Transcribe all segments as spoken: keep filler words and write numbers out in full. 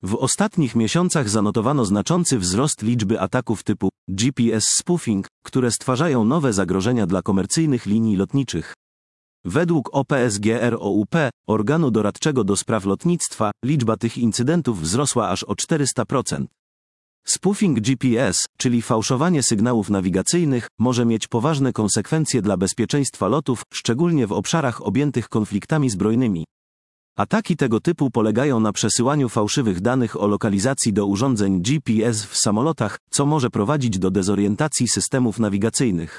W ostatnich miesiącach zanotowano znaczący wzrost liczby ataków typu G P S spoofing, które stwarzają nowe zagrożenia dla komercyjnych linii lotniczych. Według O P S G R O U P, organu doradczego do spraw lotnictwa, liczba tych incydentów wzrosła aż o czterysta procent. Spoofing G P S, czyli fałszowanie sygnałów nawigacyjnych, może mieć poważne konsekwencje dla bezpieczeństwa lotów, szczególnie w obszarach objętych konfliktami zbrojnymi. Ataki tego typu polegają na przesyłaniu fałszywych danych o lokalizacji do urządzeń G P S w samolotach, co może prowadzić do dezorientacji systemów nawigacyjnych.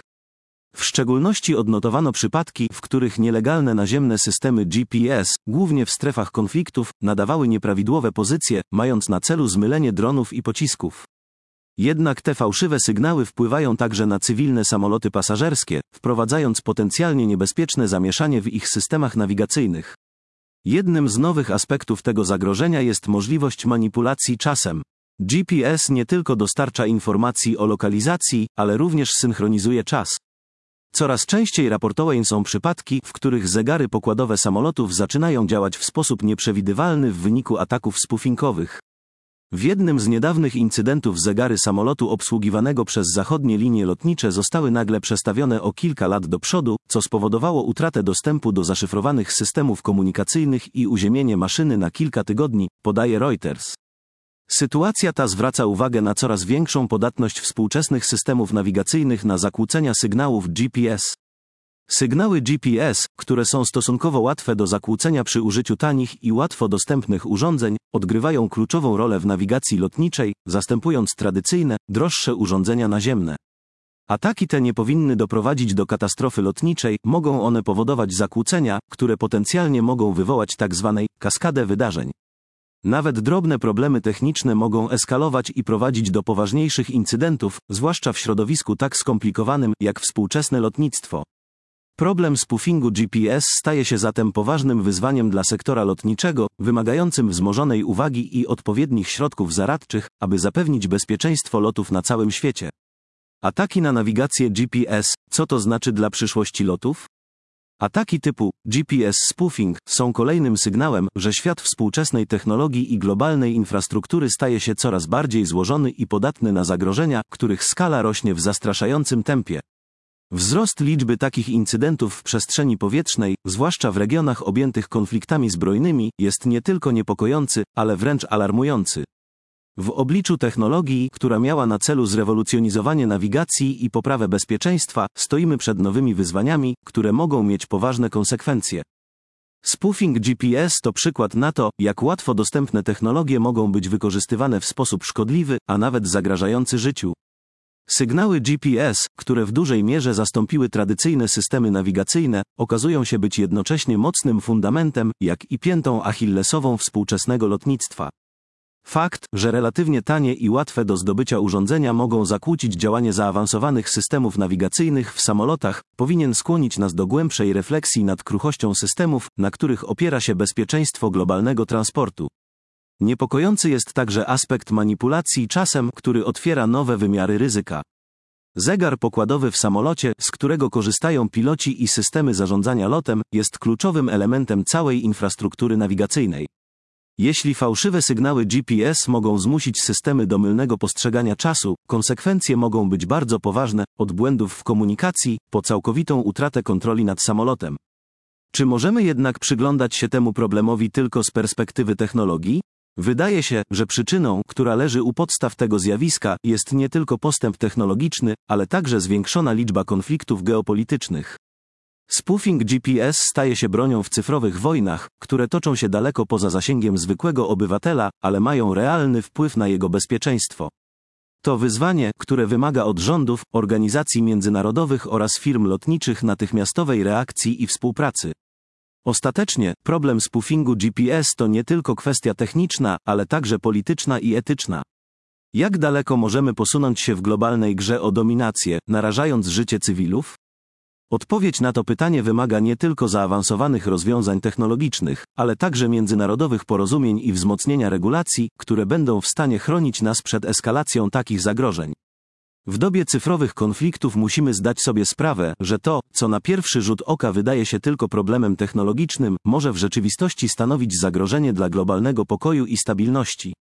W szczególności odnotowano przypadki, w których nielegalne naziemne systemy G P S, głównie w strefach konfliktów, nadawały nieprawidłowe pozycje, mając na celu zmylenie dronów i pocisków. Jednak te fałszywe sygnały wpływają także na cywilne samoloty pasażerskie, wprowadzając potencjalnie niebezpieczne zamieszanie w ich systemach nawigacyjnych. Jednym z nowych aspektów tego zagrożenia jest możliwość manipulacji czasem. G P S nie tylko dostarcza informacji o lokalizacji, ale również synchronizuje czas. Coraz częściej raportowane są przypadki, w których zegary pokładowe samolotów zaczynają działać w sposób nieprzewidywalny w wyniku ataków spoofingowych. W jednym z niedawnych incydentów zegary samolotu obsługiwanego przez zachodnie linie lotnicze zostały nagle przestawione o kilka lat do przodu, co spowodowało utratę dostępu do zaszyfrowanych systemów komunikacyjnych i uziemienie maszyny na kilka tygodni, podaje Reuters. Sytuacja ta zwraca uwagę na coraz większą podatność współczesnych systemów nawigacyjnych na zakłócenia sygnałów G P S. Sygnały G P S, które są stosunkowo łatwe do zakłócenia przy użyciu tanich i łatwo dostępnych urządzeń, odgrywają kluczową rolę w nawigacji lotniczej, zastępując tradycyjne, droższe urządzenia naziemne. Ataki te nie powinny doprowadzić do katastrofy lotniczej, mogą one powodować zakłócenia, które potencjalnie mogą wywołać tzw. kaskadę wydarzeń. Nawet drobne problemy techniczne mogą eskalować i prowadzić do poważniejszych incydentów, zwłaszcza w środowisku tak skomplikowanym, jak współczesne lotnictwo. Problem spoofingu G P S staje się zatem poważnym wyzwaniem dla sektora lotniczego, wymagającym wzmożonej uwagi i odpowiednich środków zaradczych, aby zapewnić bezpieczeństwo lotów na całym świecie. Ataki na nawigację G P S, co to znaczy dla przyszłości lotów? Ataki typu G P S spoofing są kolejnym sygnałem, że świat współczesnej technologii i globalnej infrastruktury staje się coraz bardziej złożony i podatny na zagrożenia, których skala rośnie w zastraszającym tempie. Wzrost liczby takich incydentów w przestrzeni powietrznej, zwłaszcza w regionach objętych konfliktami zbrojnymi, jest nie tylko niepokojący, ale wręcz alarmujący. W obliczu technologii, która miała na celu zrewolucjonizowanie nawigacji i poprawę bezpieczeństwa, stoimy przed nowymi wyzwaniami, które mogą mieć poważne konsekwencje. Spoofing G P S to przykład na to, jak łatwo dostępne technologie mogą być wykorzystywane w sposób szkodliwy, a nawet zagrażający życiu. Sygnały G P S, które w dużej mierze zastąpiły tradycyjne systemy nawigacyjne, okazują się być jednocześnie mocnym fundamentem, jak i piętą achillesową współczesnego lotnictwa. Fakt, że relatywnie tanie i łatwe do zdobycia urządzenia mogą zakłócić działanie zaawansowanych systemów nawigacyjnych w samolotach, powinien skłonić nas do głębszej refleksji nad kruchością systemów, na których opiera się bezpieczeństwo globalnego transportu. Niepokojący jest także aspekt manipulacji czasem, który otwiera nowe wymiary ryzyka. Zegar pokładowy w samolocie, z którego korzystają piloci i systemy zarządzania lotem, jest kluczowym elementem całej infrastruktury nawigacyjnej. Jeśli fałszywe sygnały G P S mogą zmusić systemy do mylnego postrzegania czasu, konsekwencje mogą być bardzo poważne, od błędów w komunikacji, po całkowitą utratę kontroli nad samolotem. Czy możemy jednak przyglądać się temu problemowi tylko z perspektywy technologii? Wydaje się, że przyczyną, która leży u podstaw tego zjawiska, jest nie tylko postęp technologiczny, ale także zwiększona liczba konfliktów geopolitycznych. Spoofing G P S staje się bronią w cyfrowych wojnach, które toczą się daleko poza zasięgiem zwykłego obywatela, ale mają realny wpływ na jego bezpieczeństwo. To wyzwanie, które wymaga od rządów, organizacji międzynarodowych oraz firm lotniczych natychmiastowej reakcji i współpracy. Ostatecznie, problem spoofingu G P S to nie tylko kwestia techniczna, ale także polityczna i etyczna. Jak daleko możemy posunąć się w globalnej grze o dominację, narażając życie cywilów? Odpowiedź na to pytanie wymaga nie tylko zaawansowanych rozwiązań technologicznych, ale także międzynarodowych porozumień i wzmocnienia regulacji, które będą w stanie chronić nas przed eskalacją takich zagrożeń. W dobie cyfrowych konfliktów musimy zdać sobie sprawę, że to, co na pierwszy rzut oka wydaje się tylko problemem technologicznym, może w rzeczywistości stanowić zagrożenie dla globalnego pokoju i stabilności.